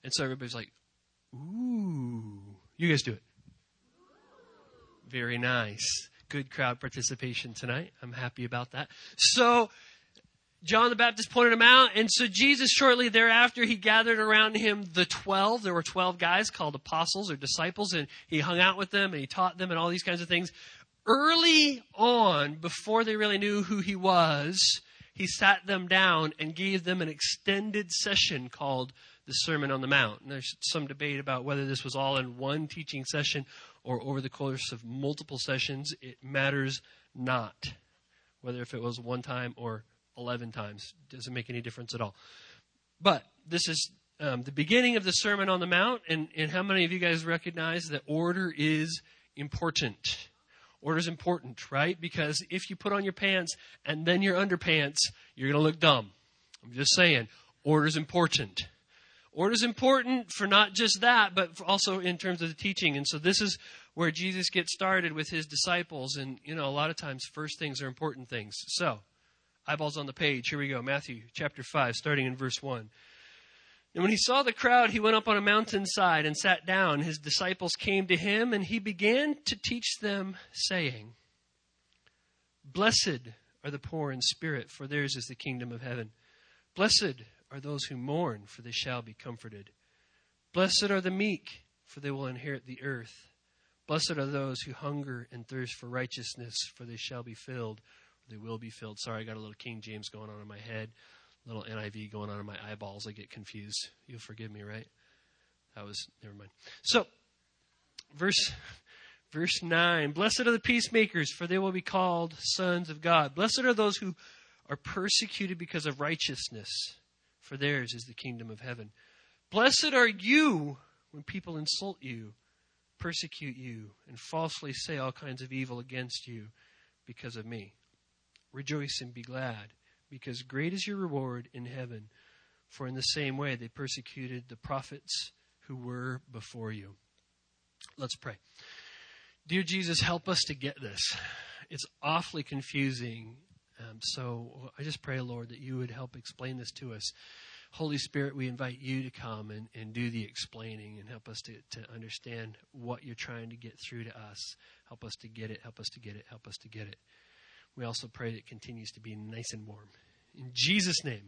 And so everybody's like, ooh. You guys do it. Very nice. Good crowd participation tonight. I'm happy about that. So John the Baptist pointed him out. And so Jesus, shortly thereafter, he gathered around him the 12. There were 12 guys called apostles or disciples. And he hung out with them and he taught them and all these kinds of things. Early on, before they really knew who he was, he sat them down and gave them an extended session called the Sermon on the Mount. And there's some debate about whether this was all in one teaching session or over the course of multiple sessions. It matters not. Whether if it was one time or 11 times. Doesn't make any difference at all. But this is the beginning of the Sermon on the Mount. And how many of you guys recognize that order is important? Order is important, right? Because if you put on your pants and then your underpants, you're going to look dumb. I'm just saying, order is important. Order is important for not just that, but also in terms of the teaching. And so this is where Jesus gets started with his disciples. And, a lot of times first things are important things. So, eyeballs on the page. Here we go. Matthew chapter 5, starting in verse 1. And when he saw the crowd, he went up on a mountainside and sat down. His disciples came to him, and he began to teach them, saying, Blessed are the poor in spirit, for theirs is the kingdom of heaven. Blessed are those who mourn, for they shall be comforted. Blessed are the meek, for they will inherit the earth. Blessed are those who hunger and thirst for righteousness, for they shall be filled. They will be filled. Sorry, I got a little King James going on in my head. Little NIV going on in my eyeballs. I get confused. You'll forgive me, right? Never mind. So, verse 9. Blessed are the peacemakers, for they will be called sons of God. Blessed are those who are persecuted because of righteousness, for theirs is the kingdom of heaven. Blessed are you when people insult you, persecute you, and falsely say all kinds of evil against you because of me. Rejoice and be glad, because great is your reward in heaven. For in the same way they persecuted the prophets who were before you. Let's pray. Dear Jesus, help us to get this. It's awfully confusing. So I just pray, Lord, that you would help explain this to us. Holy Spirit, we invite you to come and do the explaining and help us to understand what you're trying to get through to us. Help us to get it. Help us to get it. Help us to get it. We also pray that it continues to be nice and warm. In Jesus' name,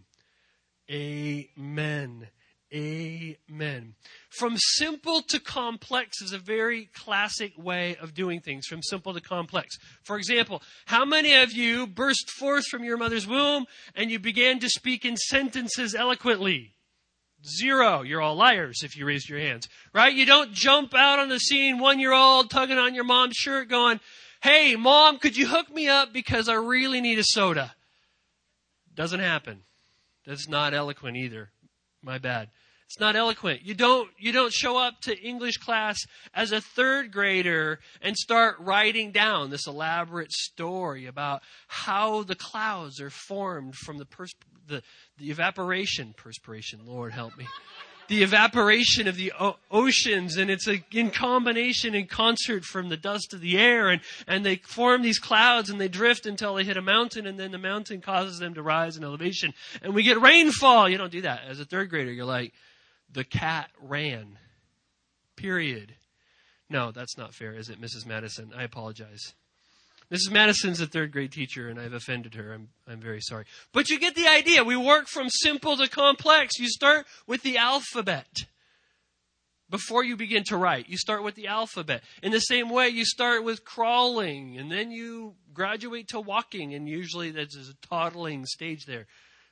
amen. Amen. From simple to complex is a very classic way of doing things, from simple to complex. For example, how many of you burst forth from your mother's womb and you began to speak in sentences eloquently? 0. You're all liars if you raised your hands, right? You don't jump out on the scene, 1-year-old tugging on your mom's shirt going, hey, Mom, could you hook me up because I really need a soda? Doesn't happen. That's not eloquent either. My bad. It's not eloquent. You don't show up to English class as a 3rd grader and start writing down this elaborate story about how the clouds are formed from the perspiration, Lord help me. The evaporation of the oceans, and it's in combination, in concert from the dust of the air, and they form these clouds and they drift until they hit a mountain, and then the mountain causes them to rise in elevation, and we get rainfall. You don't do that. As a 3rd grader, you're like, the cat ran. Period. No, that's not fair, is it, Mrs. Madison? I apologize. Mrs. Madison's a 3rd grade teacher, and I've offended her. I'm very sorry. But you get the idea. We work from simple to complex. You start with the alphabet before you begin to write. You start with the alphabet. In the same way, you start with crawling, and then you graduate to walking, and usually there's a toddling stage there.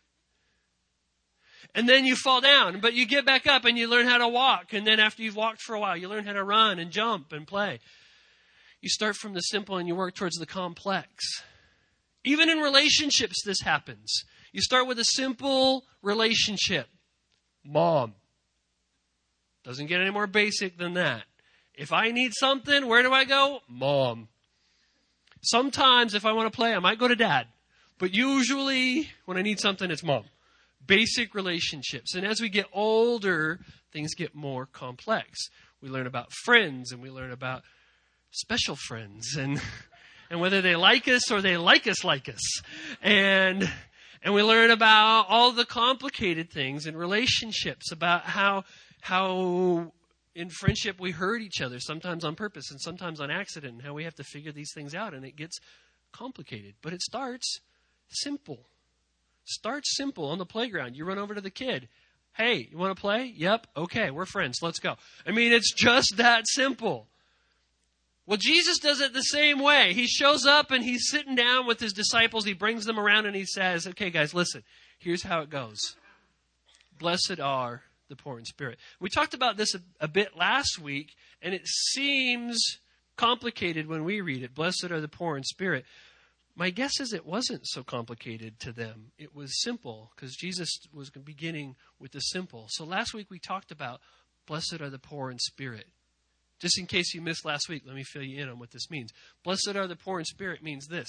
And then you fall down, but you get back up and you learn how to walk. And then after you've walked for a while, you learn how to run and jump and play. You start from the simple and you work towards the complex. Even in relationships, this happens. You start with a simple relationship. Mom. Doesn't get any more basic than that. If I need something, where do I go? Mom. Sometimes if I want to play, I might go to Dad. But usually when I need something, it's Mom. Basic relationships. And as we get older, things get more complex. We learn about friends, and we learn about special friends, and whether they like us or they like us. And And we learn about all the complicated things in relationships, about how in friendship we hurt each other, sometimes on purpose and sometimes on accident, and how we have to figure these things out, and it gets complicated. But it starts simple. Starts simple on the playground. You run over to the kid. Hey, you want to play? Yep. Okay, we're friends. Let's go. I mean, it's just that simple. Well, Jesus does it the same way. He shows up and he's sitting down with his disciples. He brings them around and he says, okay, guys, listen. Here's how it goes. Blessed are the poor in spirit. We talked about this a bit last week, and it seems complicated when we read it. Blessed are the poor in spirit. My guess is it wasn't so complicated to them. It was simple because Jesus was beginning with the simple. So last week we talked about blessed are the poor in spirit. Just in case you missed last week, let me fill you in on what this means. Blessed are the poor in spirit means this.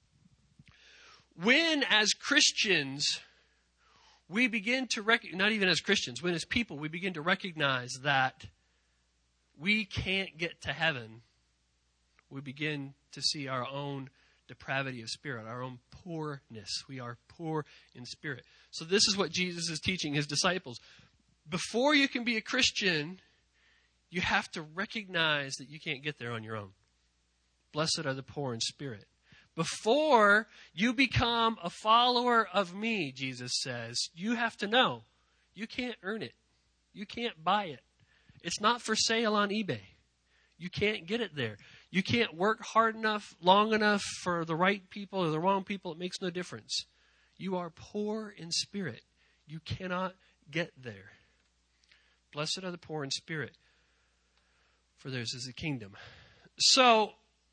When as Christians, we begin to recognize, not even as Christians, when as people, we begin to recognize that we can't get to heaven, we begin to see our own depravity of spirit, our own poorness. We are poor in spirit. So this is what Jesus is teaching his disciples. Before you can be a Christian, you have to recognize that you can't get there on your own. Blessed are the poor in spirit. Before you become a follower of me, Jesus says, you have to know you can't earn it. You can't buy it. It's not for sale on eBay. You can't get it there. You can't work hard enough, long enough for the right people or the wrong people. It makes no difference. You are poor in spirit. You cannot get there. Blessed are the poor in spirit, for theirs is the kingdom. So,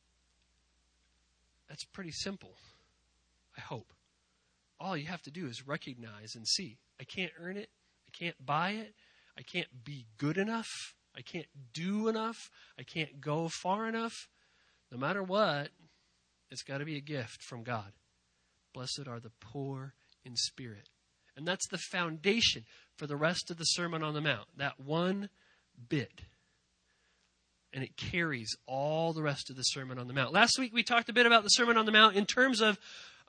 that's pretty simple, I hope. All you have to do is recognize and see. I can't earn it. I can't buy it. I can't be good enough. I can't do enough. I can't go far enough. No matter what, it's got to be a gift from God. Blessed are the poor in spirit. And that's the foundation for the rest of the Sermon on the Mount. That one bit. And it carries all the rest of the Sermon on the Mount. Last week we talked a bit about the Sermon on the Mount in terms of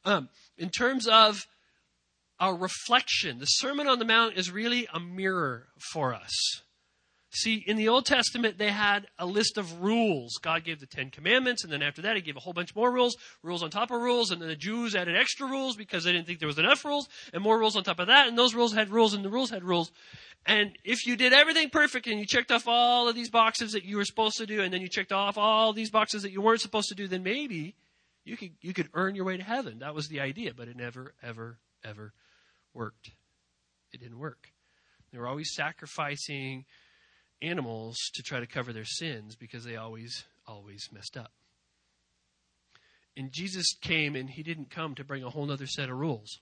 our reflection. The Sermon on the Mount is really a mirror for us. See, in the Old Testament, they had a list of rules. God gave the 10 Commandments, and then after that, he gave a whole bunch more rules on top of rules, and then the Jews added extra rules because they didn't think there was enough rules, and more rules on top of that, and those rules had rules, and the rules had rules. And if you did everything perfect, and you checked off all of these boxes that you were supposed to do, and then you checked off all these boxes that you weren't supposed to do, then maybe you could earn your way to heaven. That was the idea, but it never, ever, ever worked. It didn't work. They were always sacrificing animals to try to cover their sins because they always messed up. And Jesus came, and he didn't come to bring a whole other set of rules.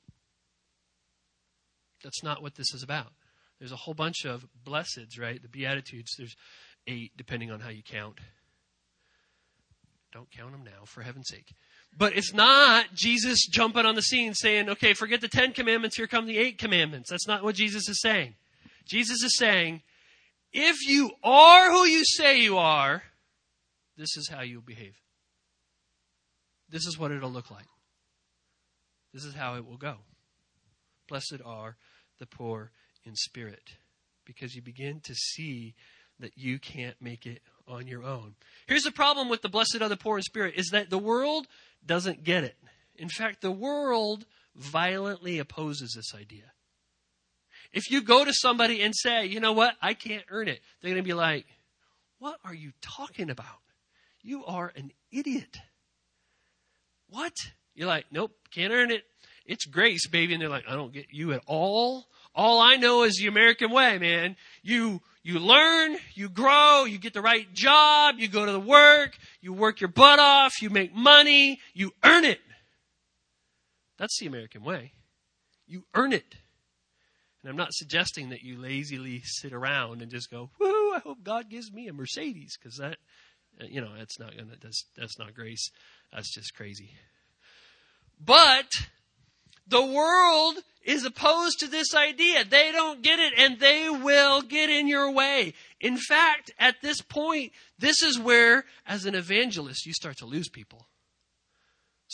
That's not what this is about. There's a whole bunch of blesseds, right? The Beatitudes, there's 8 depending on how you count. Don't count them now, for heaven's sake. But it's not Jesus jumping on the scene saying, okay, forget the 10 commandments, here come the 8 commandments. That's not what Jesus is saying. Jesus is saying, if you are who you say you are, this is how you'll behave. This is what it'll look like. This is how it will go. Blessed are the poor in spirit, because you begin to see that you can't make it on your own. Here's the problem with the blessed are the poor in spirit, is that the world doesn't get it. In fact, the world violently opposes this idea. If you go to somebody and say, you know what, I can't earn it, they're going to be like, what are you talking about? You are an idiot. What? You're like, nope, can't earn it. It's grace, baby. And they're like, I don't get you at all. All I know is the American way, man. You learn, you grow, you get the right job, you go to the work, you work your butt off, you make money, you earn it. That's the American way. You earn it. And I'm not suggesting that you lazily sit around and just go, woo, I hope God gives me a Mercedes, because that, that's not grace. That's just crazy. But the world is opposed to this idea. They don't get it, and they will get in your way. In fact, at this point, this is where, as an evangelist, you start to lose people. So,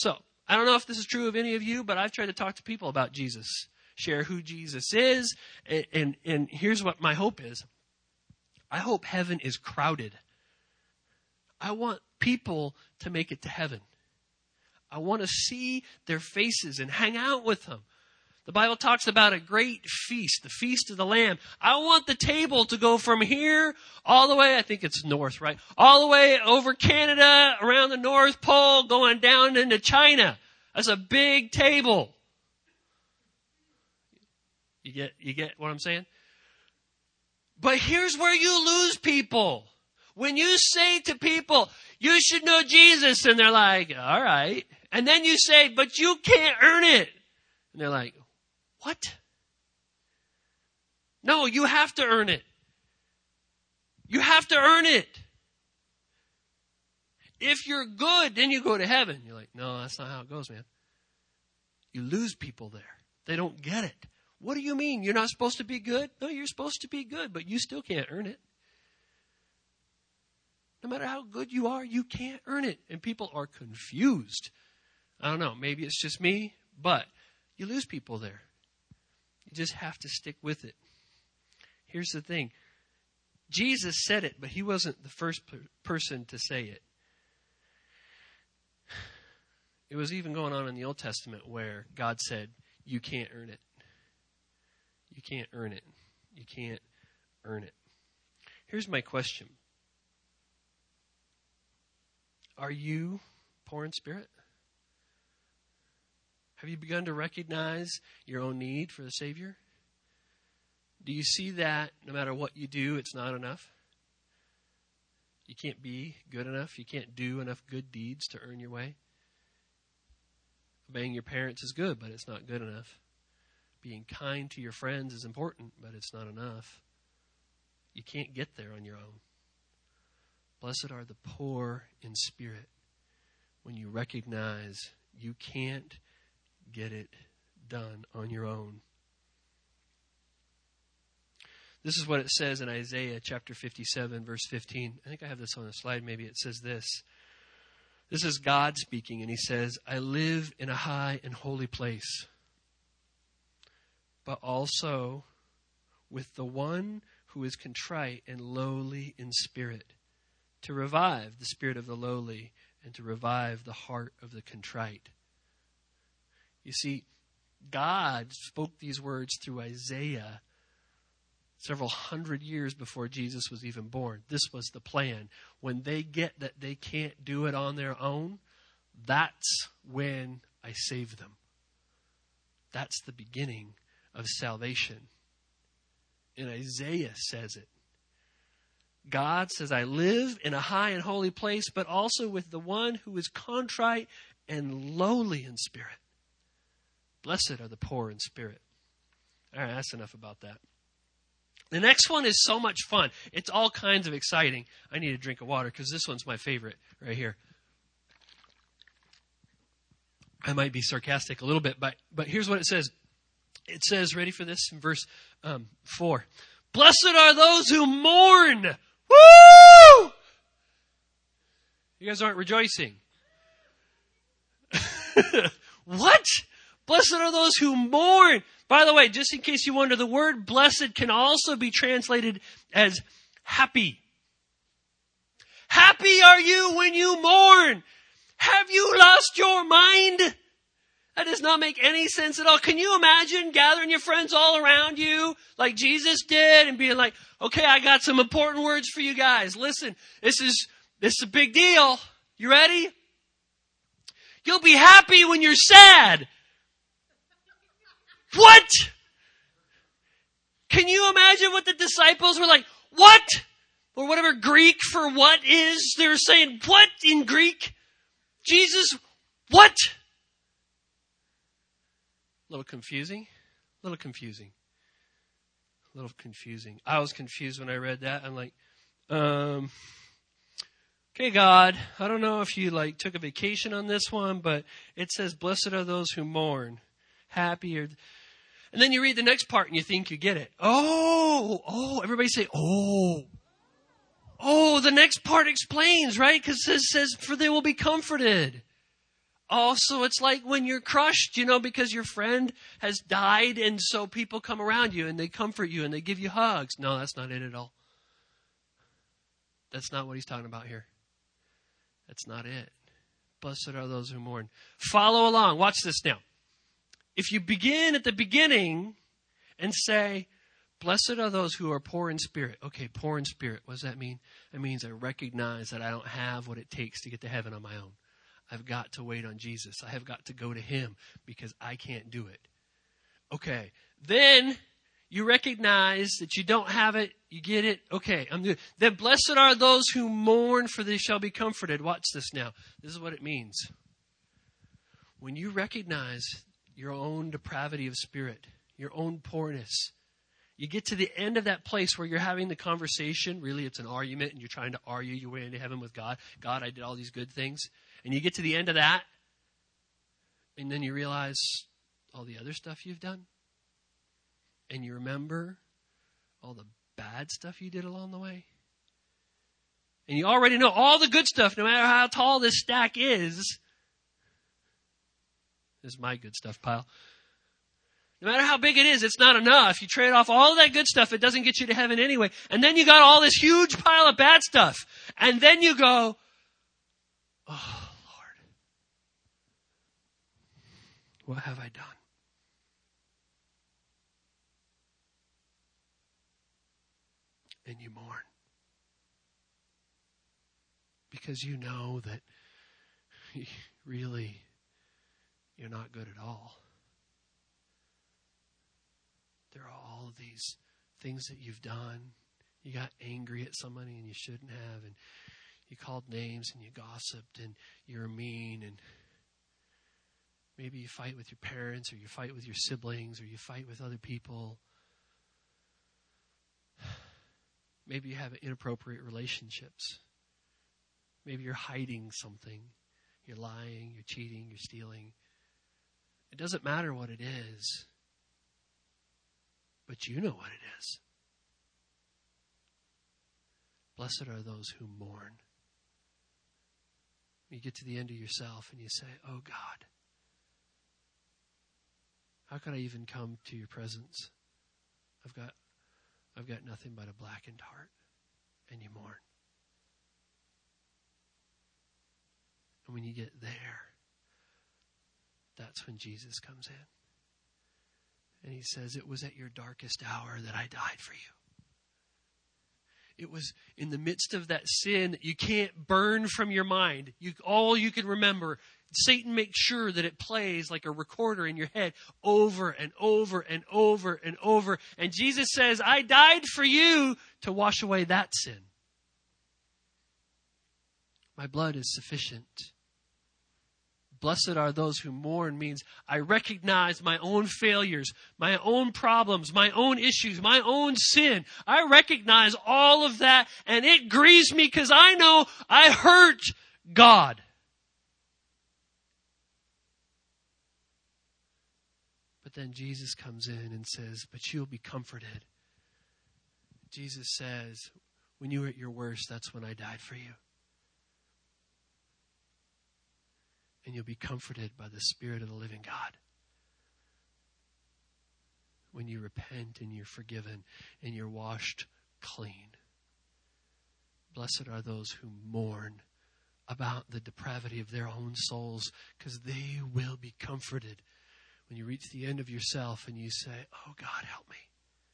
I don't know if this is true of any of you, but I've tried to talk to people about Jesus, share who Jesus is. And here's what my hope is. I hope heaven is crowded. I want people to make it to heaven. I want to see their faces and hang out with them. The Bible talks about a great feast, the Feast of the Lamb. I want the table to go from here all the way, I think it's north, right? All the way over Canada, around the North Pole, going down into China. That's a big table. You get what I'm saying? But here's where you lose people. When you say to people, you should know Jesus, and they're like, all right. And then you say, but you can't earn it. And they're like, what? No, you have to earn it. You have to earn it. If you're good, then you go to heaven. You're like, no, that's not how it goes, man. You lose people there. They don't get it. What do you mean? You're not supposed to be good? No, you're supposed to be good, but you still can't earn it. No matter how good you are, you can't earn it. And people are confused. I don't know. Maybe it's just me, but you lose people there. You just have to stick with it. Here's the thing. Jesus said it, but he wasn't the first person to say it. It was even going on in the Old Testament where God said, you can't earn it. You can't earn it. You can't earn it. Here's my question. Are you poor in spirit? Have you begun to recognize your own need for the Savior? Do you see that no matter what you do, it's not enough? You can't be good enough. You can't do enough good deeds to earn your way. Obeying your parents is good, but it's not good enough. Being kind to your friends is important, but it's not enough. You can't get there on your own. Blessed are the poor in spirit when you recognize you can't get it done on your own. This is what it says in Isaiah chapter 57, verse 15. I think I have this on the slide. Maybe it says this. This is God speaking, and he says, I live in a high and holy place, but also with the one who is contrite and lowly in spirit, to revive the spirit of the lowly and to revive the heart of the contrite. You see, God spoke these words through Isaiah several hundred years before Jesus was even born. This was the plan. When they get that they can't do it on their own, that's when I save them. That's the beginning of salvation. And Isaiah says it. God says, I live in a high and holy place, but also with the one who is contrite and lowly in spirit. Blessed are the poor in spirit. All right, that's enough about that. The next one is so much fun. It's all kinds of exciting. I need a drink of water because this one's my favorite right here. I might be sarcastic a little bit, but here's what it says. It says, ready for this, in verse 4. Blessed are those who mourn. Woo! You guys aren't rejoicing. What? Blessed are those who mourn. By the way, just in case you wonder, the word blessed can also be translated as happy. Happy are you when you mourn. Have you lost your mind? That does not make any sense at all. Can you imagine gathering your friends all around you like Jesus did and being like, okay, I got some important words for you guys. Listen, this is a big deal. You ready? You'll be happy when you're sad. What? Can you imagine what the disciples were like? What? Or whatever Greek for what is. They're saying, what in Greek? Jesus, what? A little confusing. I was confused when I read that. I'm like, okay, God, I don't know if you took a vacation on this one, but it says, blessed are those who mourn, happy are... And then you read the next part and you think you get it. Oh, everybody say, oh. Oh, the next part explains, right? Because it says, for they will be comforted. Also, it's like when you're crushed, because your friend has died, and so people come around you and they comfort you and they give you hugs. No, that's not it at all. That's not what he's talking about here. That's not it. Blessed are those who mourn. Follow along. Watch this now. If you begin at the beginning and say, blessed are those who are poor in spirit. Okay, poor in spirit. What does that mean? It means I recognize that I don't have what it takes to get to heaven on my own. I've got to wait on Jesus. I have got to go to him because I can't do it. Okay, then you recognize that you don't have it. You get it. Okay, I'm good. Then blessed are those who mourn, for they shall be comforted. Watch this now. This is what it means. When you recognize your own depravity of spirit, your own poorness, you get to the end of that place where you're having the conversation. Really, it's an argument, and you're trying to argue your way into heaven with God. God, I did all these good things. And you get to the end of that, and then you realize all the other stuff you've done. And you remember all the bad stuff you did along the way. And you already know all the good stuff, no matter how tall this stack is. This is my good stuff pile. No matter how big it is, it's not enough. You trade off all that good stuff, it doesn't get you to heaven anyway. And then you got all this huge pile of bad stuff. And then you go, oh, Lord, what have I done? And you mourn. Because you know that really you're not good at all. There are all of these things that you've done. You got angry at somebody and you shouldn't have, and you called names and you gossiped and you're mean, and maybe you fight with your parents, or you fight with your siblings, or you fight with other people. Maybe you have inappropriate relationships. Maybe you're hiding something. You're lying, you're cheating, you're stealing. It doesn't matter what it is, but you know what it is. Blessed are those who mourn. You get to the end of yourself and you say, oh God, how could I even come to your presence? I've got nothing but a blackened heart. And you mourn. And when you get there, that's when Jesus comes in. And he says, it was at your darkest hour that I died for you. It was in the midst of that sin that you can't burn from your mind. All you can remember, Satan makes sure that it plays like a recorder in your head over and over and over and over. And Jesus says, I died for you to wash away that sin. My blood is sufficient. Blessed are those who mourn means I recognize my own failures, my own problems, my own issues, my own sin. I recognize all of that, and it grieves me because I know I hurt God. But then Jesus comes in and says, but you'll be comforted. Jesus says, when you were at your worst, that's when I died for you. And you'll be comforted by the Spirit of the living God. When you repent and you're forgiven and you're washed clean. Blessed are those who mourn about the depravity of their own souls, because they will be comforted when you reach the end of yourself and you say, oh God, help me.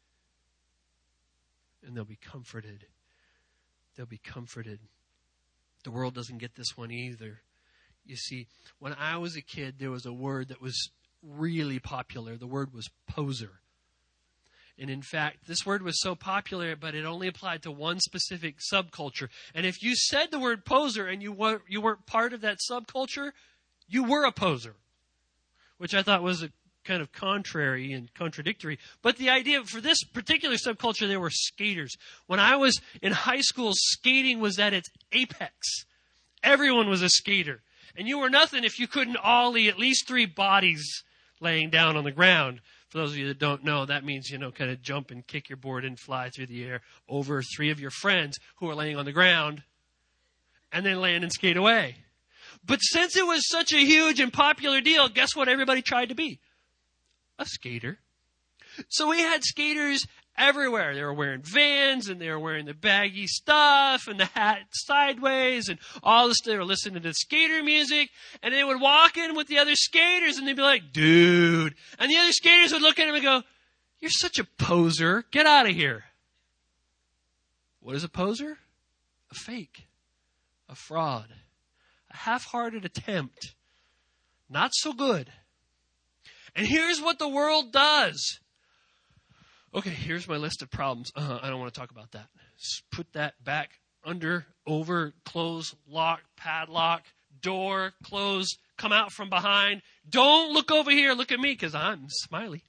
And they'll be comforted. They'll be comforted. The world doesn't get this one either. You see, when I was a kid, there was a word that was really popular. The word was poser. And in fact, this word was so popular, but it only applied to one specific subculture. And if you said the word poser and you weren't part of that subculture, you were a poser, which I thought was a kind of contrary and contradictory. But the idea for this particular subculture, they were skaters. When I was in high school, skating was at its apex. Everyone was a skater. And you were nothing if you couldn't ollie at least 3 bodies laying down on the ground. For those of you that don't know, that means, kind of jump and kick your board and fly through the air over 3 of your friends who are laying on the ground and then land and skate away. But since it was such a huge and popular deal, guess what everybody tried to be? A skater. So we had skaters everywhere. They were wearing Vans, and they were wearing the baggy stuff and the hat sideways and all this. They were listening to skater music, and they would walk in with the other skaters, and they'd be like, dude. And the other skaters would look at him and go, you're such a poser. Get out of here. What is a poser? A fake. A fraud. A half-hearted attempt. Not so good. And here's what the world does. Okay, here's my list of problems. I don't want to talk about that. Just put that back, under, over, close, lock, padlock, door, close, come out from behind. Don't look over here. Look at me because I'm smiley.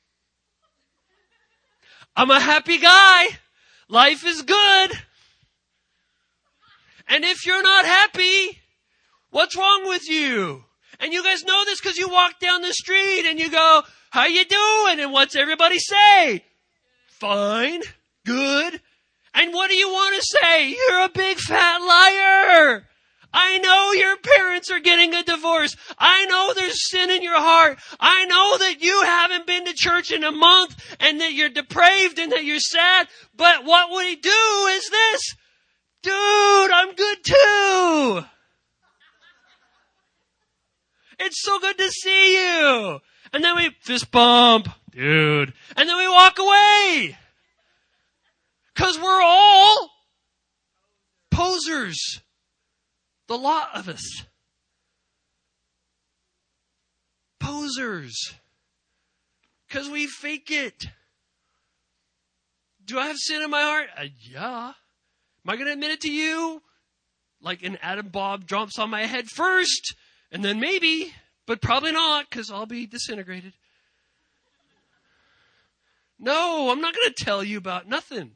I'm a happy guy. Life is good. And if you're not happy, what's wrong with you? And you guys know this because you walk down the street and you go, how you doing? And what's everybody say? Fine. Good. And what do you want to say? You're a big fat liar. I know your parents are getting a divorce. I know there's sin in your heart. I know that you haven't been to church in a month and that you're depraved and that you're sad. But what we do is this. Dude, I'm good too. It's so good to see you. And then we fist bump, dude. And then we walk away. Because we're all posers. The lot of us. Posers. Because we fake it. Do I have sin in my heart? Yeah. Am I going to admit it to you? Like an atom bomb drops on my head first, and then maybe, but probably not, because I'll be disintegrated. No, I'm not going to tell you about nothing.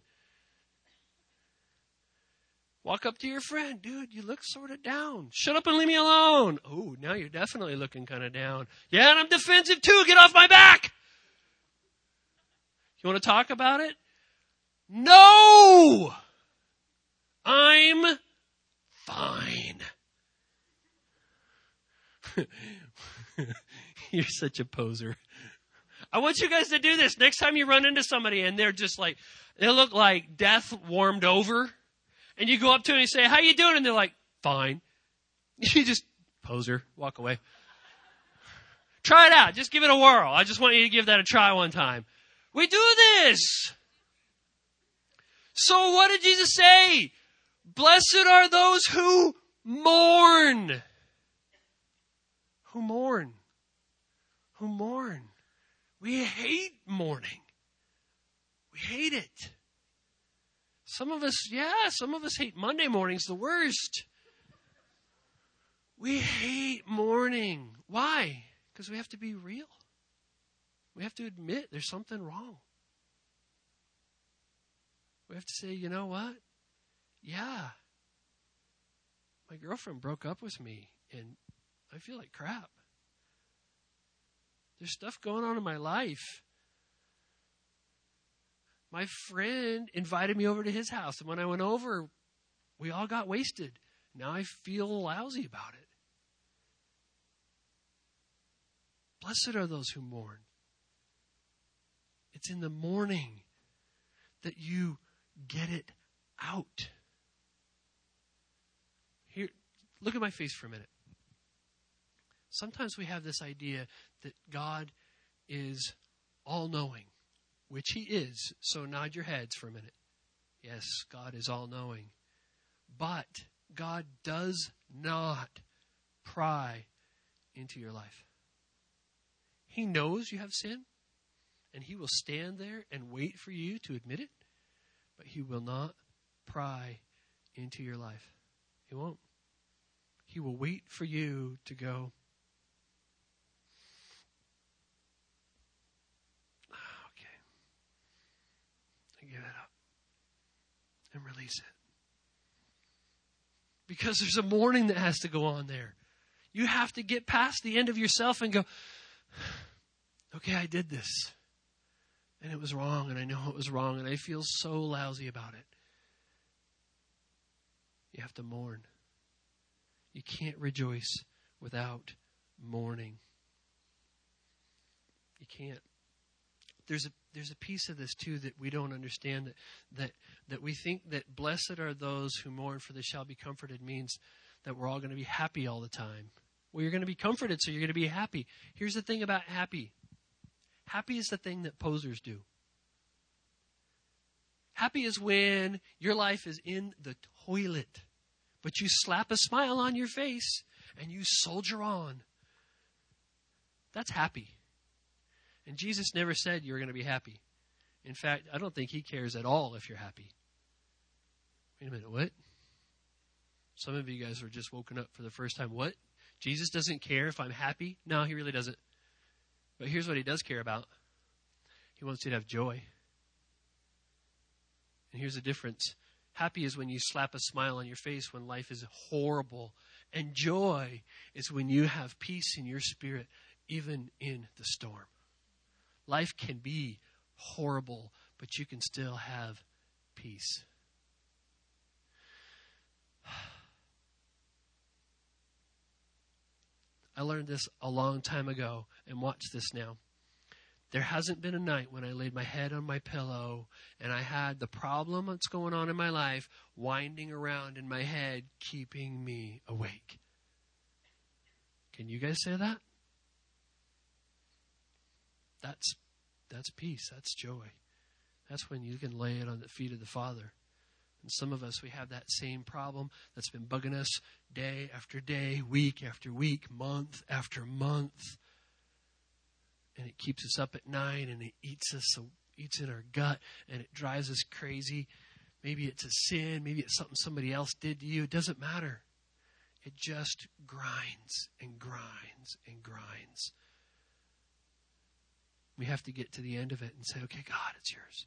Walk up to your friend. Dude, you look sort of down. Shut up and leave me alone. Oh, now you're definitely looking kind of down. Yeah, and I'm defensive too. Get off my back. You want to talk about it? No! I'm fine. You're such a poser. I want you guys to do this. Next time you run into somebody and they're just like, they look like death warmed over. And you go up to them and you say, how you doing? And they're like, fine. You just, poser, walk away. Try it out. Just give it a whirl. I just want you to give that a try one time. We do this. So what did Jesus say? Blessed are those who mourn. Who mourn. Who mourn. We hate mourning. We hate it. Some of us hate Monday mornings the worst. We hate mourning. Why? Because we have to be real. We have to admit there's something wrong. We have to say, you know what? Yeah. My girlfriend broke up with me and I feel like crap. There's stuff going on in my life. My friend invited me over to his house, and when I went over, we all got wasted. Now I feel lousy about it. Blessed are those who mourn. It's in the morning that you get it out. Here, look at my face for a minute. Sometimes we have this idea that God is all-knowing, which he is. So nod your heads for a minute. Yes, God is all-knowing. But God does not pry into your life. He knows you have sin, and he will stand there and wait for you to admit it, but he will not pry into your life. He won't. He will wait for you to go, okay, and give it up and release it. Because there's a mourning that has to go on there. You have to get past the end of yourself and go, okay, I did this. And it was wrong, and I know it was wrong, and I feel so lousy about it. You have to mourn. You can't rejoice without mourning. You can't. There's a piece of this too that we don't understand, that we think that blessed are those who mourn, for they shall be comforted, means that we're all going to be happy all the time. Well, you're going to be comforted, so you're going to be happy. Here's the thing about happy. Happy is the thing that posers do. Happy is when your life is in the toilet, but you slap a smile on your face and you soldier on. That's happy. And Jesus never said you were going to be happy. In fact, I don't think he cares at all if you're happy. Wait a minute, what? Some of you guys are just woken up for the first time. What? Jesus doesn't care if I'm happy? No, he really doesn't. But here's what he does care about. He wants you to have joy. And here's the difference. Happy is when you slap a smile on your face when life is horrible. And joy is when you have peace in your spirit, even in the storm. Life can be horrible, but you can still have peace. I learned this a long time ago, and watch this now. There hasn't been a night when I laid my head on my pillow and I had the problem that's going on in my life winding around in my head, keeping me awake. Can you guys say that? That's peace. That's joy. That's when you can lay it on the feet of the Father. And some of us, we have that same problem that's been bugging us day after day, week after week, month after month. And it keeps us up at night, and it eats in our gut, and it drives us crazy. Maybe it's a sin. Maybe it's something somebody else did to you. It doesn't matter. It just grinds and grinds and grinds. We have to get to the end of it and say, okay, God, it's yours.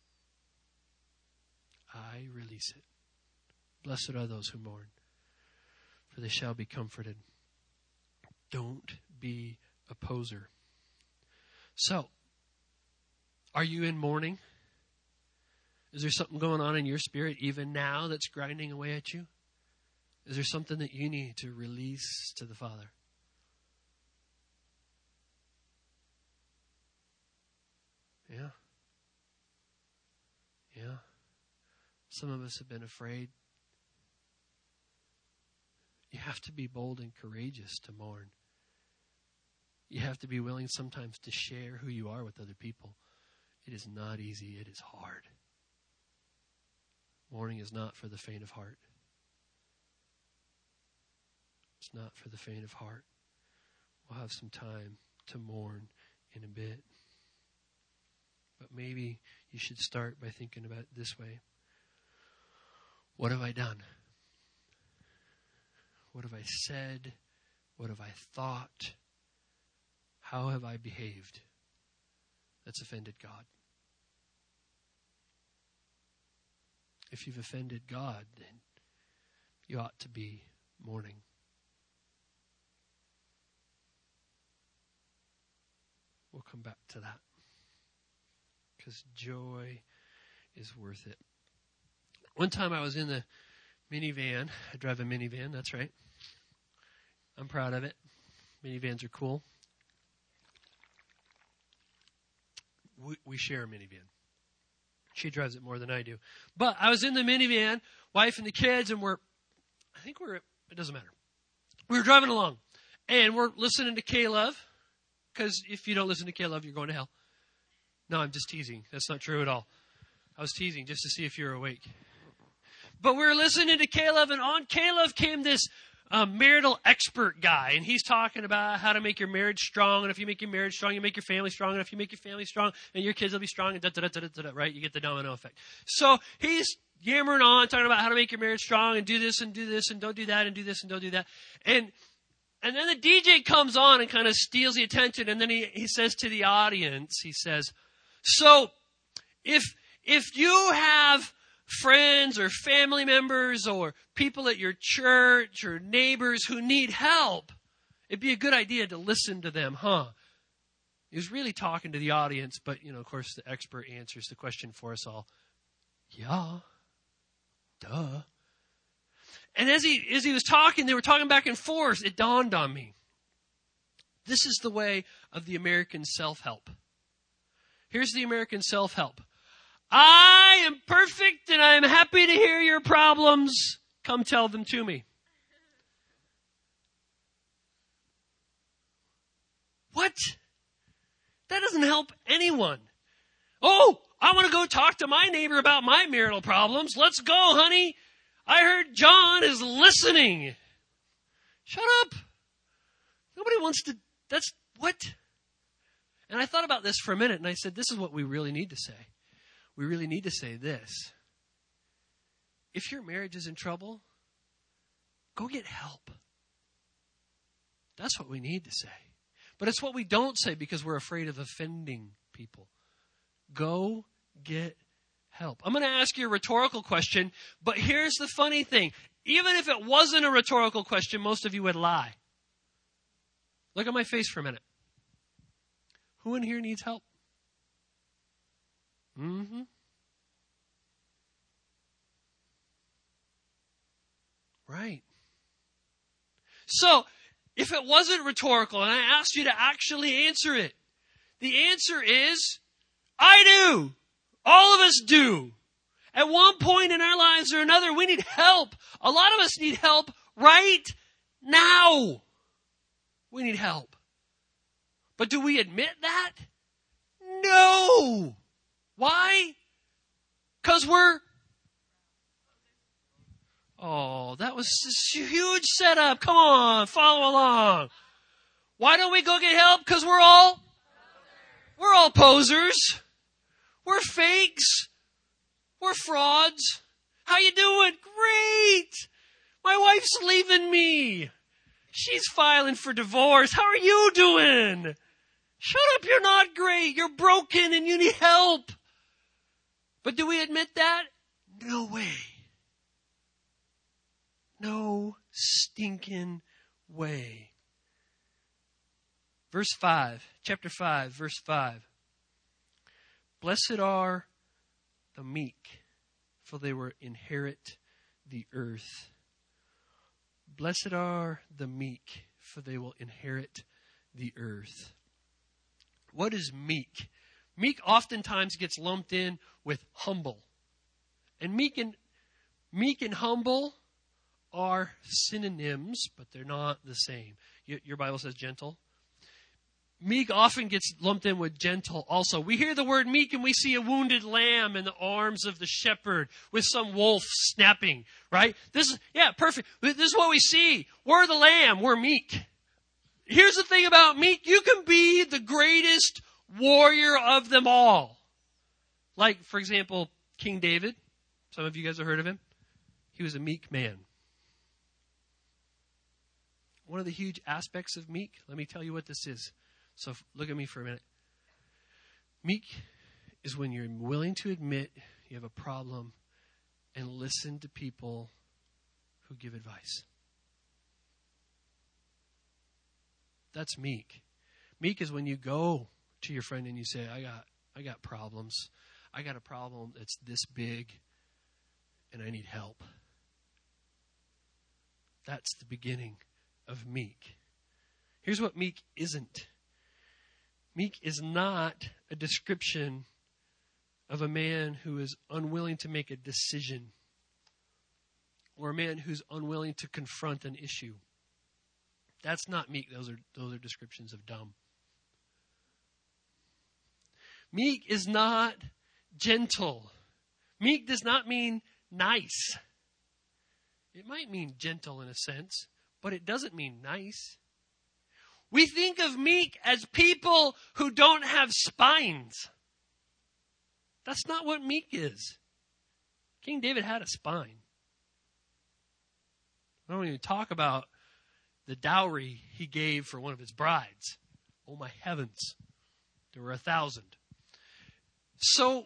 I release it. Blessed are those who mourn, for they shall be comforted. Don't be a poser. So, are you in mourning? Is there something going on in your spirit even now that's grinding away at you? Is there something that you need to release to the Father? Yeah. Yeah. Some of us have been afraid. You have to be bold and courageous to mourn. You have to be willing sometimes to share who you are with other people. It is not easy. It is hard. Mourning is not for the faint of heart. It's not for the faint of heart. We'll have some time to mourn in a bit. But maybe you should start by thinking about it this way. What have I done? What have I said? What have I thought? How have I behaved that's offended God? If you've offended God, then you ought to be mourning. We'll come back to that. Because joy is worth it. One time I was in the minivan. I drive a minivan, that's right. I'm proud of it. Minivans are cool. We share a minivan. She drives it more than I do. But I was in the minivan, wife and the kids, and it doesn't matter. We were driving along, and we're listening to K-Love, because if you don't listen to K-Love, you're going to hell. No, I'm just teasing. That's not true at all. I was teasing just to see if you're awake. But we were listening to K-Love, and on K-Love came this marital expert guy, and he's talking about how to make your marriage strong, and if you make your marriage strong, you make your family strong, and if you make your family strong, and your kids will be strong, and da-da-da-da-da-da, right? You get the domino effect. So he's yammering on, talking about how to make your marriage strong, and do this, and don't do that, and do this, and don't do that. And then the DJ comes on and kind of steals the attention, and then he says to the audience, he says, so if you have friends or family members or people at your church or neighbors who need help, it'd be a good idea to listen to them, huh? He was really talking to the audience, but, of course, the expert answers the question for us all. Yeah, duh. And as he was talking, they were talking back and forth, it dawned on me. This is the way of the American self-help. Here's the American self-help. I am perfect and I am happy to hear your problems. Come tell them to me. What? That doesn't help anyone. Oh, I want to go talk to my neighbor about my marital problems. Let's go, honey. I heard John is listening. Shut up. Nobody wants to, that's, what? And I thought about this for a minute and I said, this is what we really need to say. We really need to say this. If your marriage is in trouble, go get help. That's what we need to say. But it's what we don't say because we're afraid of offending people. Go get help. I'm going to ask you a rhetorical question, but here's the funny thing. Even if it wasn't a rhetorical question, most of you would lie. Look at my face for a minute. Who in here needs help? Mm-hmm. Right. So, if it wasn't rhetorical and I asked you to actually answer it, the answer is, I do. All of us do. At one point in our lives or another, we need help. A lot of us need help right now. We need help. But do we admit that? No. Why? Because oh, that was this huge setup. Come on, follow along. Why don't we go get help? Because we're all posers. We're fakes. We're frauds. How you doing? Great. My wife's leaving me. She's filing for divorce. How are you doing? Shut up, you're not great. You're broken and you need help. But do we admit that? No way. No stinking way. Verse 5, chapter 5, verse 5. Blessed are the meek, for they will inherit the earth. Blessed are the meek, for they will inherit the earth. What is meek? Meek oftentimes gets lumped in with humble. And meek and humble are synonyms, but they're not the same. Your Bible says gentle. Meek often gets lumped in with gentle also. We hear the word meek and we see a wounded lamb in the arms of the shepherd with some wolf snapping, right? Perfect. This is what we see. We're the lamb. We're meek. Here's the thing about meek. You can be the greatest warrior of them all. Like, for example, King David. Some of you guys have heard of him. He was a meek man. One of the huge aspects of meek, let me tell you what this is. So look at me for a minute. Meek is when you're willing to admit you have a problem and listen to people who give advice. That's meek. Meek is when you go to your friend and you say, I got problems. I got a problem that's this big and I need help. That's the beginning of meek. Here's what meek isn't. Meek is not a description of a man who is unwilling to make a decision or a man who's unwilling to confront an issue. That's not meek. Those are descriptions of dumb. Meek is not gentle. Meek does not mean nice. It might mean gentle in a sense, but it doesn't mean nice. We think of meek as people who don't have spines. That's not what meek is. King David had a spine. I don't even talk about the dowry he gave for one of his brides. Oh my heavens. There were 1,000. So,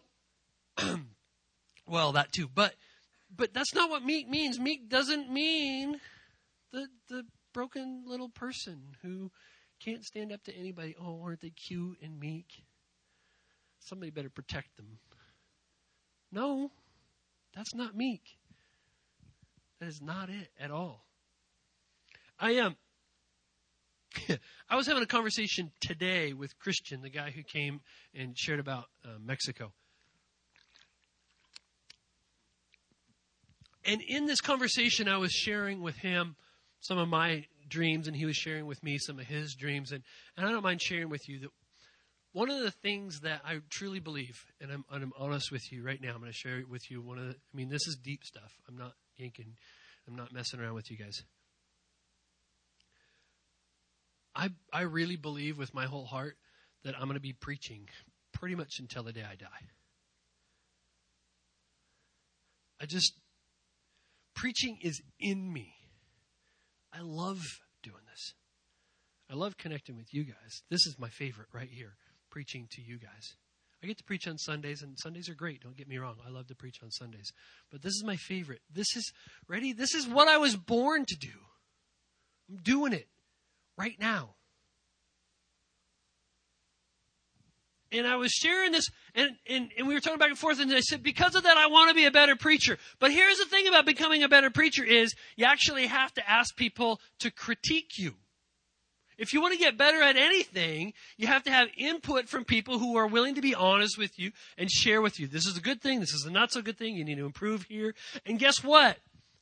well, that too. But that's not what meek means. Meek doesn't mean the broken little person who can't stand up to anybody. Oh, aren't they cute and meek? Somebody better protect them. No, that's not meek. That is not it at all. I was having a conversation today with Christian, the guy who came and shared about Mexico. And in this conversation, I was sharing with him some of my dreams, and he was sharing with me some of his dreams. And I don't mind sharing with you that one of the things that I truly believe, and I'm honest with you right now, I'm going to share it with you. This is deep stuff. I'm not messing around with you guys. I really believe with my whole heart that I'm going to be preaching pretty much until the day I die. Preaching is in me. I love doing this. I love connecting with you guys. This is my favorite right here, preaching to you guys. I get to preach on Sundays, and Sundays are great. Don't get me wrong. I love to preach on Sundays. But this is my favorite. This is what I was born to do. I'm doing it right now. And I was sharing this, and we were talking back and forth, and I said, because of that, I want to be a better preacher. But here's the thing about becoming a better preacher is you actually have to ask people to critique you. If you want to get better at anything, you have to have input from people who are willing to be honest with you and share with you. This is a good thing. This is a not so good thing. You need to improve here. And guess what?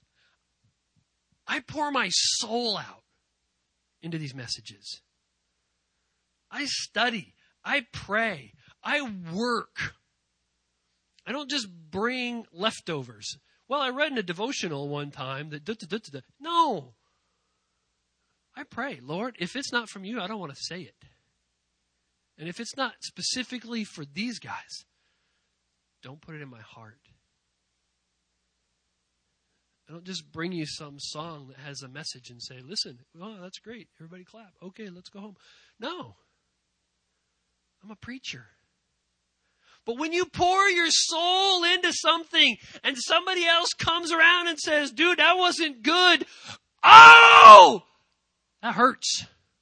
I pour my soul out into these messages. I study. I pray. I work. I don't just bring leftovers. Well, I read in a devotional one time that No. I pray, Lord, if it's not from you, I don't want to say it. And if it's not specifically for these guys, don't put it in my heart. I don't just bring you some song that has a message and say, listen, oh, that's great. Everybody clap. Okay, let's go home. No. I'm a preacher. But when you pour your soul into something and somebody else comes around and says, dude, that wasn't good. Oh! That hurts.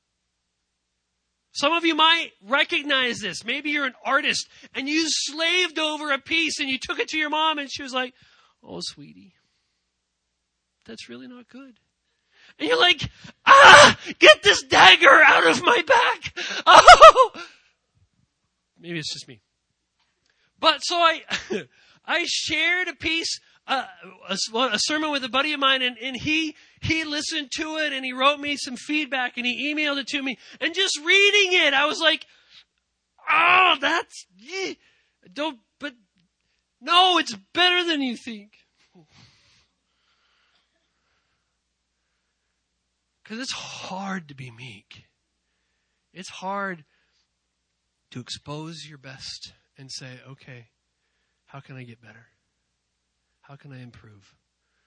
Some of you might recognize this. Maybe you're an artist and you slaved over a piece and you took it to your mom and she was like, oh, sweetie, that's really not good. And you're like, get this dagger out of my back. Oh! Maybe it's just me. But so I shared a piece, a sermon with a buddy of mine, and he listened to it, and he wrote me some feedback, and he emailed it to me. And just reading it, I was like, oh, but no, it's better than you think. Because it's hard to be meek. It's hard to expose your best and say, okay, how can I get better? How can I improve?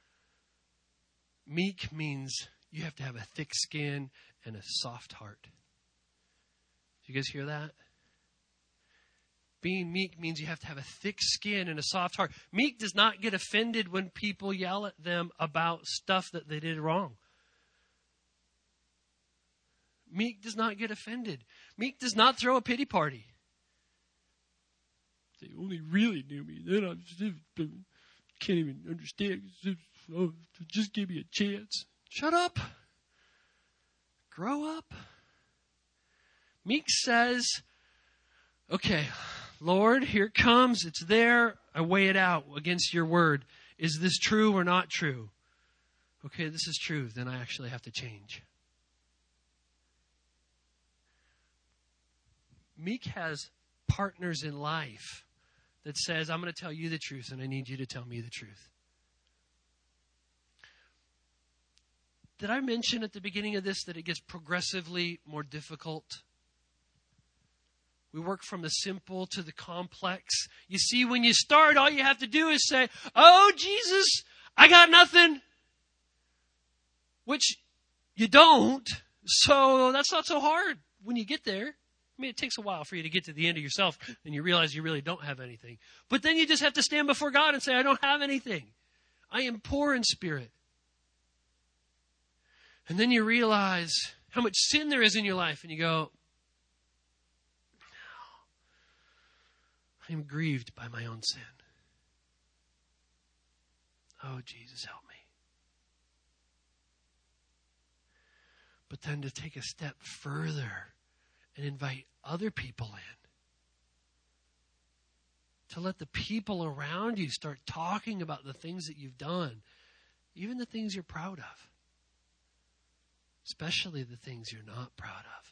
Meek means you have to have a thick skin and a soft heart. Do you guys hear that? Being meek means you have to have a thick skin and a soft heart. Meek does not get offended when people yell at them about stuff that they did wrong. Meek does not get offended. Meek does not throw a pity party. They only really knew me. Then I can't even understand. Just give me a chance. Shut up. Grow up. Meek says, okay, Lord, here it comes. It's there. I weigh it out against your word. Is this true or not true? Okay, this is true. Then I actually have to change. Meek has partners in life that says, I'm going to tell you the truth and I need you to tell me the truth. Did I mention at the beginning of this that it gets progressively more difficult? We work from the simple to the complex. You see, when you start, all you have to do is say, oh, Jesus, I got nothing. Which you don't. So that's not so hard when you get there. I mean, it takes a while for you to get to the end of yourself and you realize you really don't have anything. But then you just have to stand before God and say, I don't have anything. I am poor in spirit. And then you realize how much sin there is in your life and you go, I am grieved by my own sin. Oh, Jesus, help me. but then to take a step further and invite other people in. To let the people around you start talking about the things that you've done, even the things you're proud of, especially the things you're not proud of.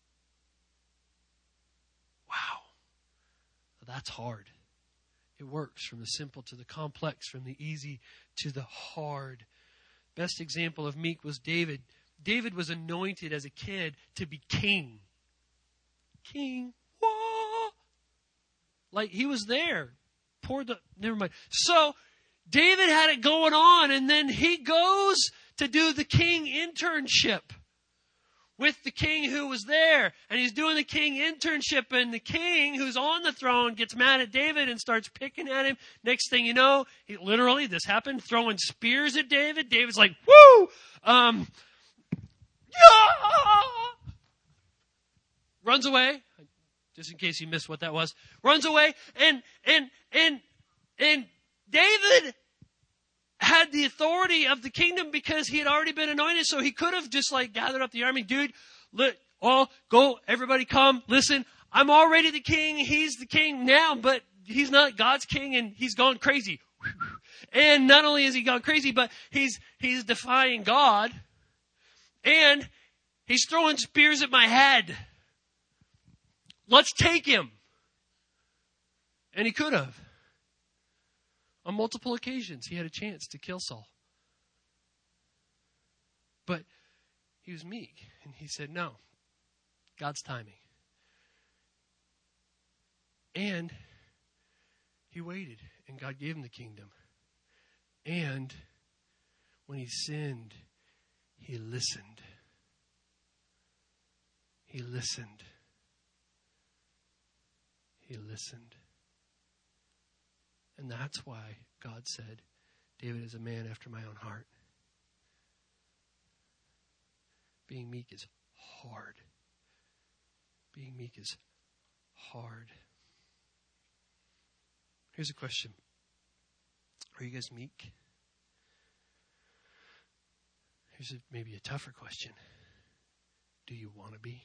Wow. That's hard. It works from the simple to the complex, from the easy to the hard. Best example of meek was David. David was anointed as a kid to be king. King. Whoa! Like he was there. Never mind. So David had it going on, and then he goes to do the king internship with the king who was there. And he's doing the king internship, and the king who's on the throne gets mad at David and starts picking at him. Next thing you know, this happened, throwing spears at David. David's like, woo! Runs away. Just in case you missed what that was. Runs away. And David had the authority of the kingdom because he had already been anointed. So he could have just gathered up the army. Dude, go, everybody come, listen. I'm already the king. He's the king now, but he's not God's king, and he's gone crazy. And not only is he gone crazy, but he's defying God, and he's throwing spears at my head. Let's take him. And he could have. On multiple occasions, he had a chance to kill Saul. But he was meek, and he said, no, God's timing. And he waited, and God gave him the kingdom. And when he sinned, he listened. He listened. He listened. And that's why God said, David is a man after my own heart. Being meek is hard. Being meek is hard. Here's a question. Are you guys meek? Here's maybe a tougher question. Do you want to be?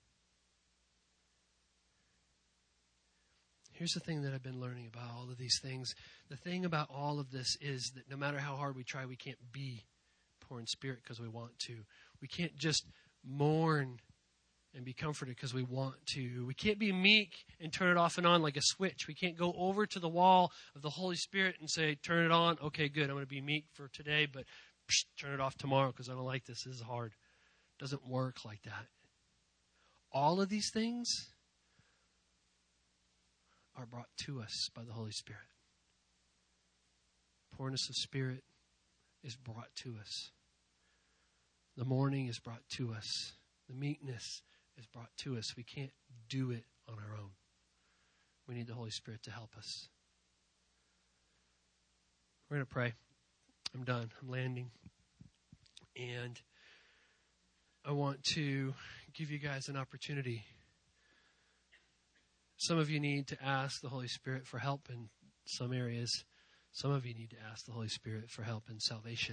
Here's the thing that I've been learning about all of these things. The thing about all of this is that no matter how hard we try, we can't be poor in spirit because we want to. We can't just mourn and be comforted because we want to. We can't be meek and turn it off and on like a switch. We can't go over to the wall of the Holy Spirit and say, turn it on. Okay, good. I'm going to be meek for today, but turn it off tomorrow because I don't like this. This is hard. It doesn't work like that. All of these things are brought to us by the Holy Spirit. Poorness of spirit is brought to us. The mourning is brought to us. The meekness is brought to us. We can't do it on our own. We need the Holy Spirit to help us. We're going to pray. I'm done. I'm landing. And I want to give you guys an opportunity. Some of you need to ask the Holy Spirit for help in some areas. Some of you need to ask the Holy Spirit for help in salvation.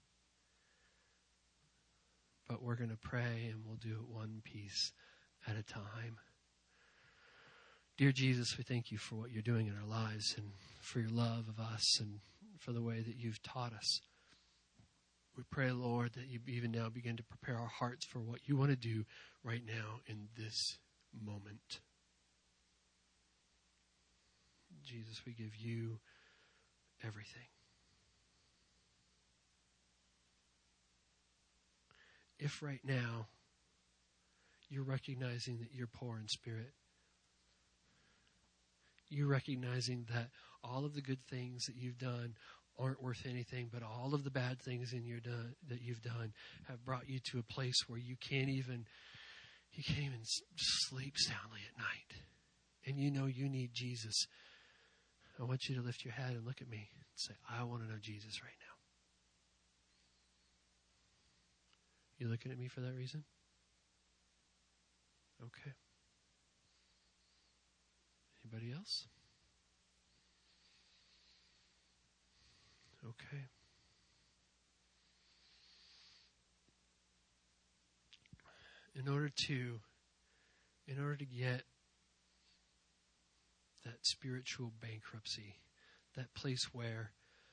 But we're going to pray, and we'll do it one piece at a time. Dear Jesus, we thank you for what you're doing in our lives and for your love of us and for the way that you've taught us. We pray, Lord, that you even now begin to prepare our hearts for what you want to do right now in this moment. Jesus, we give you everything. If right now you're recognizing that you're poor in spirit, you're recognizing that all of the good things that you've done aren't worth anything, but all of the bad things that you've done have brought you to a place where you can't even sleep soundly at night. And you know you need Jesus. I want you to lift your head and look at me and say, I want to know Jesus right now. You looking at me for that reason? Okay. Anybody else? Okay. in order to get that spiritual bankruptcy, that place where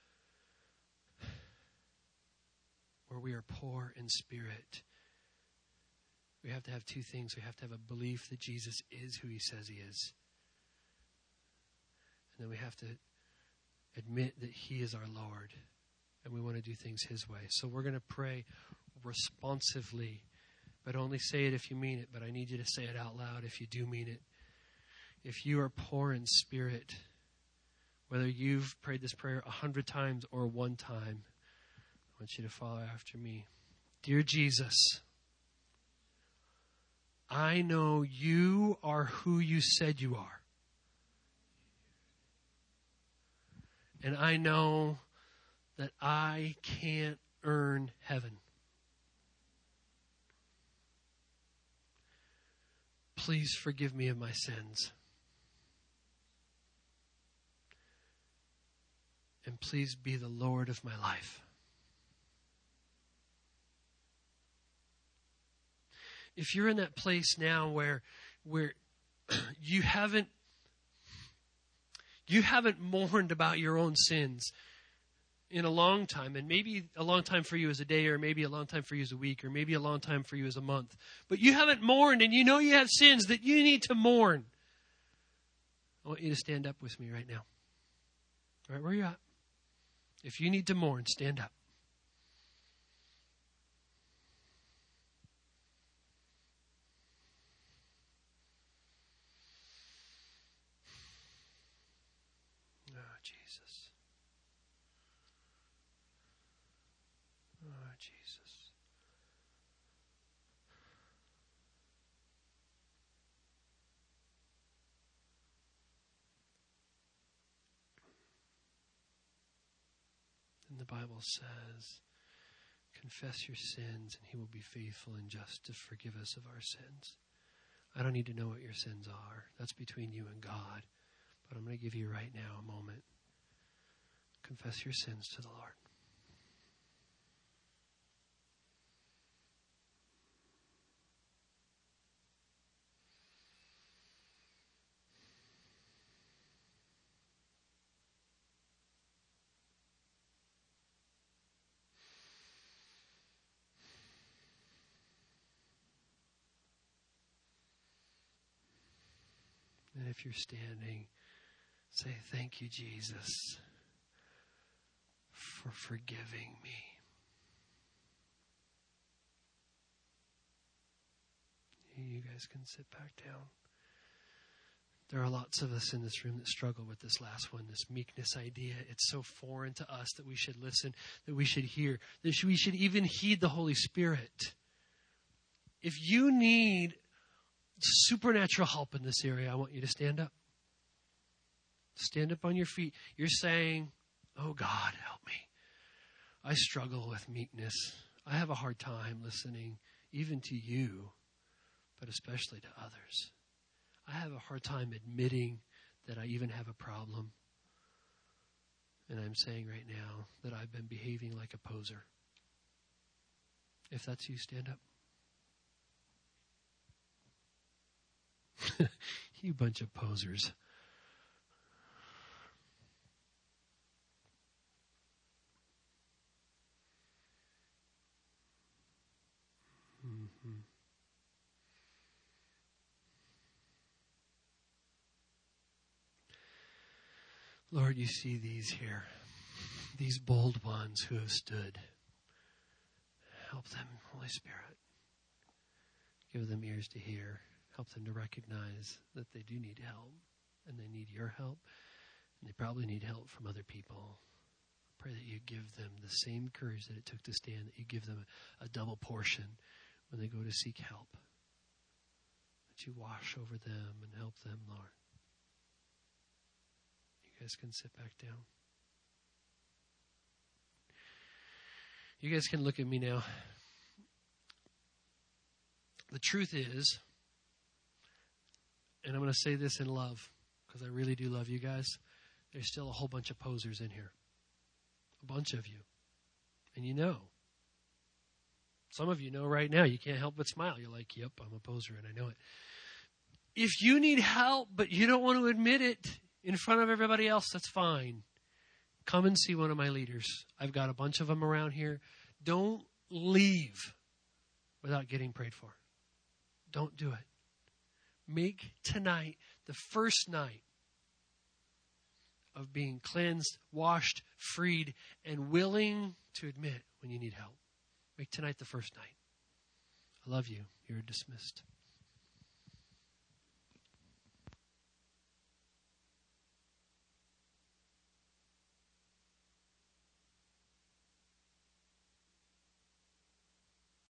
we are poor in spirit, we have to have two things. We have to have a belief that Jesus is who he says he is. And then we have to admit that he is our Lord. And we want to do things his way. So we're going to pray responsively. But only say it if you mean it. But I need you to say it out loud if you do mean it. If you are poor in spirit, whether you've prayed this prayer 100 times or one time, I want you to follow after me. Dear Jesus, I know you are who you said you are. And I know that I can't earn heaven. Please forgive me of my sins. And please be the Lord of my life. If you're in that place now where you haven't mourned about your own sins in a long time, and maybe a long time for you is a day, or maybe a long time for you is a week, or maybe a long time for you is a month, but you haven't mourned and you know you have sins that you need to mourn, I want you to stand up with me right now. Right where you're at. If you need to mourn, stand up. Oh, Jesus. Oh, Jesus. And the Bible says, confess your sins and he will be faithful and just to forgive us of our sins. I don't need to know what your sins are. That's between you and God. But I'm going to give you right now a moment. Confess your sins to the Lord. And if you're standing, say, thank you, Jesus, for forgiving me. You guys can sit back down. There are lots of us in this room that struggle with this last one, this meekness idea. It's so foreign to us that we should listen, that we should hear, that we should even heed the Holy Spirit. If you need supernatural help in this area, I want you to stand up. Stand up on your feet. You're saying, oh God, help me. I struggle with meekness. I have a hard time listening even to you, but especially to others. I have a hard time admitting that I even have a problem. And I'm saying right now that I've been behaving like a poser. If that's you, stand up. You bunch of posers. Mm-hmm. Lord, you see these here, these bold ones who have stood. Help them, Holy Spirit. Give them ears to hear. Help them to recognize that they do need help, and they need your help, and they probably need help from other people. Pray that you give them the same courage that it took to stand, that you give them a double portion when they go to seek help. That you wash over them and help them, Lord. You guys can sit back down. You guys can look at me now. The truth is, and I'm going to say this in love, because I really do love you guys, there's still a whole bunch of posers in here. A bunch of you. And you know. Some of you know right now, you can't help but smile. You're like, yep, I'm a poser and I know it. If you need help, but you don't want to admit it in front of everybody else, that's fine. Come and see one of my leaders. I've got a bunch of them around here. Don't leave without getting prayed for. Don't do it. Make tonight the first night of being cleansed, washed, freed, and willing to admit when you need help. Make tonight the first night. I love you. You're dismissed.